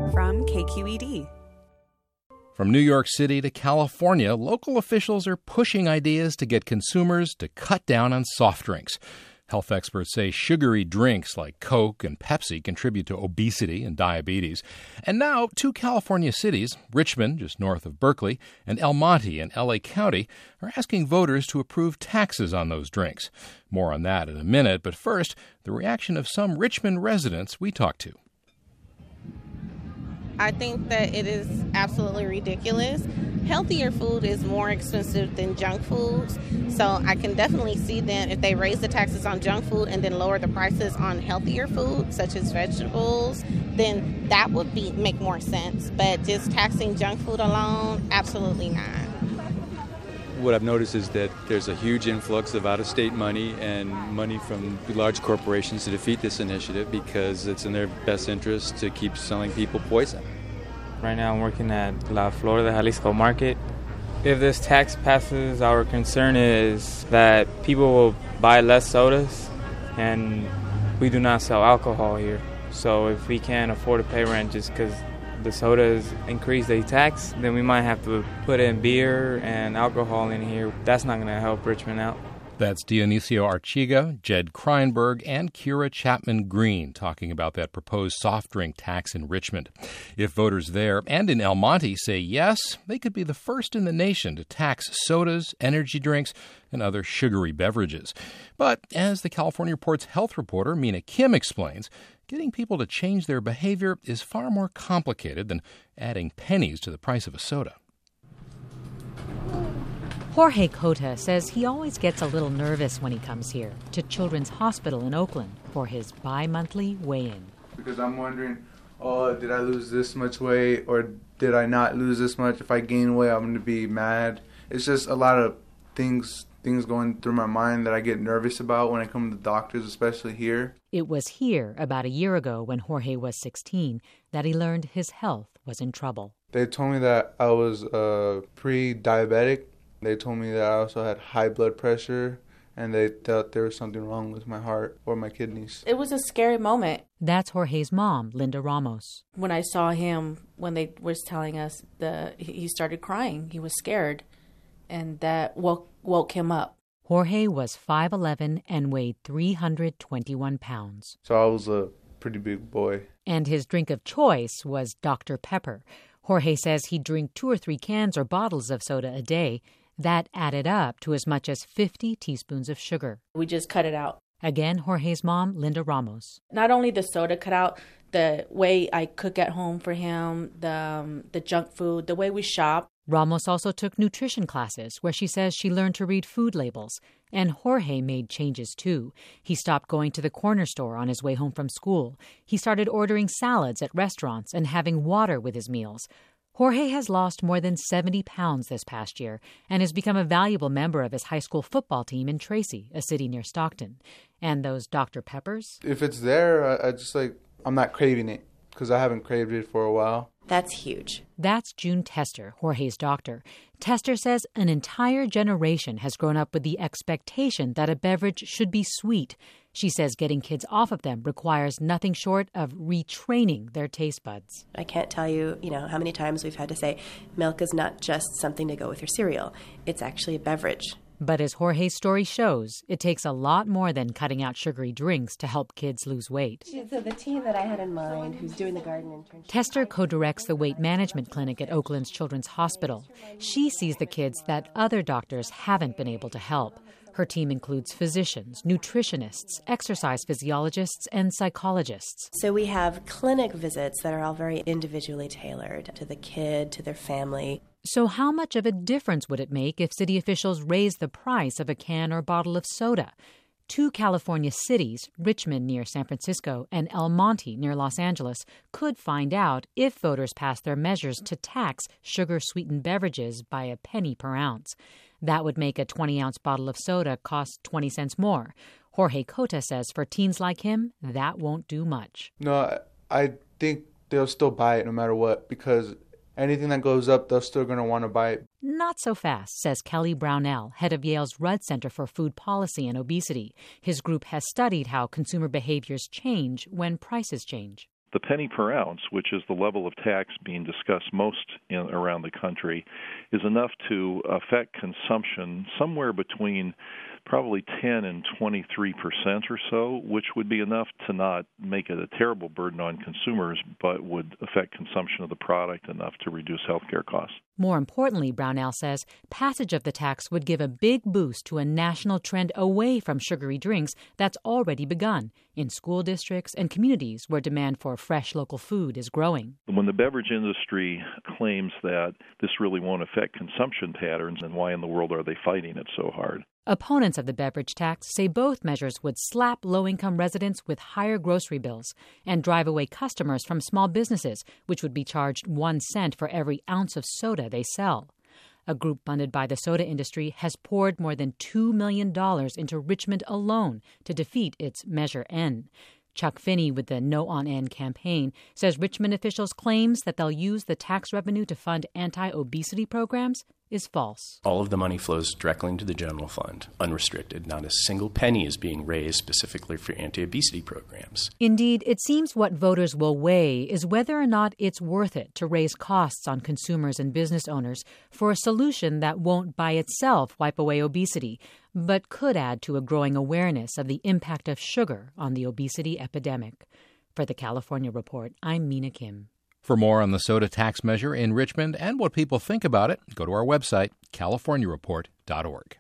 from KQED. From New York City to California, local officials are pushing ideas to get consumers to cut down on soft drinks. Health experts say sugary drinks like Coke and Pepsi contribute to obesity and diabetes. And now, two California cities, Richmond, just north of Berkeley, and El Monte in L.A. County, are asking voters to approve taxes on those drinks. More on that in a minute, but first, the reaction of some Richmond residents we talked to. I think that it is absolutely ridiculous. Healthier food is more expensive than junk foods, so I can definitely see them if they raise the taxes on junk food and then lower the prices on healthier food, such as vegetables, then that would make more sense. But just taxing junk food alone, absolutely not. What I've noticed is that there's a huge influx of out-of-state money and money from large corporations to defeat this initiative because it's in their best interest to keep selling people poison. Right now I'm working at La Flor de Jalisco Market. If this tax passes, our concern is that people will buy less sodas, and we do not sell alcohol here. So if we can't afford to pay rent just because the sodas increase the tax, then we might have to put in beer and alcohol in here. That's not going to help Richmond out. That's Dionisio Archiga, Jed Kreinberg, and Kira Chapman Green talking about that proposed soft drink tax in Richmond. If voters there and in El Monte say yes, they could be the first in the nation to tax sodas, energy drinks, and other sugary beverages. But as the California Report's health reporter Mina Kim explains, getting people to change their behavior is far more complicated than adding pennies to the price of a soda. Jorge Cota says he always gets a little nervous when he comes here to Children's Hospital in Oakland for his bi-monthly weigh-in. Because I'm wondering, did I lose this much weight or did I not lose this much? If I gain weight, I'm going to be mad. It's just a lot of things going through my mind that I get nervous about when I come to the doctors, especially here. It was here about a year ago when Jorge was 16 that he learned his health was in trouble. They told me that I was pre-diabetic. They told me that I also had high blood pressure, and they thought there was something wrong with my heart or my kidneys. It was a scary moment. That's Jorge's mom, Linda Ramos. When I saw him, when they was telling us, he started crying. He was scared, and that woke him up. Jorge was 5'11" and weighed 321 pounds. So I was a pretty big boy. And his drink of choice was Dr. Pepper. Jorge says he'd drink 2 or 3 cans or bottles of soda a day. That added up to as much as 50 teaspoons of sugar. We just cut it out. Again, Jorge's mom, Linda Ramos. Not only the soda cut out, the way I cook at home for him, the junk food, the way we shop. Ramos also took nutrition classes where she says she learned to read food labels. And Jorge made changes too. He stopped going to the corner store on his way home from school. He started ordering salads at restaurants and having water with his meals. Jorge has lost more than 70 pounds this past year and has become a valuable member of his high school football team in Tracy, a city near Stockton. And those Dr. Peppers? If it's there, I'm not craving it because I haven't craved it for a while. That's huge. That's June Tester, Jorge's doctor. Tester says an entire generation has grown up with the expectation that a beverage should be sweet. She says getting kids off of them requires nothing short of retraining their taste buds. I can't tell you, how many times we've had to say milk is not just something to go with your cereal. It's actually a beverage. But as Jorge's story shows, it takes a lot more than cutting out sugary drinks to help kids lose weight. So the team that I had in mind, who's doing the garden internship... Tester co-directs the weight management clinic at Oakland's Children's Hospital. She sees the kids that other doctors haven't been able to help. Her team includes physicians, nutritionists, exercise physiologists, and psychologists. So we have clinic visits that are all very individually tailored to the kid, to their family. So how much of a difference would it make if city officials raised the price of a can or bottle of soda? 2 California cities, Richmond near San Francisco and El Monte near Los Angeles, could find out if voters pass their measures to tax sugar-sweetened beverages by a penny per ounce. That would make a 20-ounce bottle of soda cost 20 cents more. Jorge Cota says for teens like him, that won't do much. No, I think they'll still buy it no matter what, because anything that goes up, they're still going to want to buy it. Not so fast, says Kelly Brownell, head of Yale's Rudd Center for Food Policy and Obesity. His group has studied how consumer behaviors change when prices change. The penny per ounce, which is the level of tax being discussed most around the country, is enough to affect consumption somewhere between probably 10 and 23% or so, which would be enough to not make it a terrible burden on consumers, but would affect consumption of the product enough to reduce healthcare costs. More importantly, Brownell says, passage of the tax would give a big boost to a national trend away from sugary drinks that's already begun in school districts and communities where demand for fresh local food is growing. When the beverage industry claims that this really won't affect consumption patterns, then why in the world are they fighting it so hard? Opponents of the beverage tax say both measures would slap low-income residents with higher grocery bills and drive away customers from small businesses, which would be charged 1 cent for every ounce of soda they sell. A group funded by the soda industry has poured more than $2 million into Richmond alone to defeat its Measure N. Chuck Finney with the No on N campaign says Richmond officials' claims that they'll use the tax revenue to fund anti-obesity programs is false. All of the money flows directly into the general fund, unrestricted. Not a single penny is being raised specifically for anti-obesity programs. Indeed, it seems what voters will weigh is whether or not it's worth it to raise costs on consumers and business owners for a solution that won't by itself wipe away obesity, but could add to a growing awareness of the impact of sugar on the obesity epidemic. For the California Report, I'm Mina Kim. For more on the soda tax measure in Richmond and what people think about it, go to our website, californiareport.org.